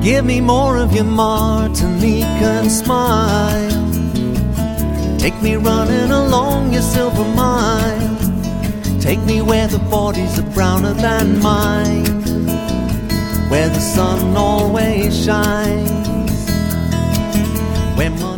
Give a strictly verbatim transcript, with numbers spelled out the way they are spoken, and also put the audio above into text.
Give me more of your Martinican smile. Take me running along your silver mile. Take me where the bodies are browner than mine, where the sun always shines, where my